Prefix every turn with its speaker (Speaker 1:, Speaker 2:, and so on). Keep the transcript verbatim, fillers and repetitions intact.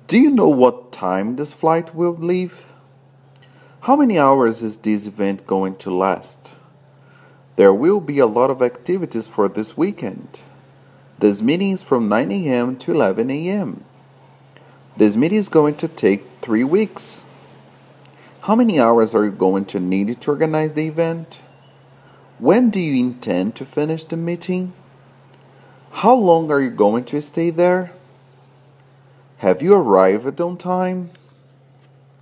Speaker 1: Do you know what time this flight will leave? How many hours is this event going to last? There will be a lot of activities for this weekend. This meeting is from nine a m to eleven a m This meeting is going to take three weeks. How many hours are you going to need to organize the event? When do you intend to finish the meeting? How long are you going to stay there? Have you arrived on time?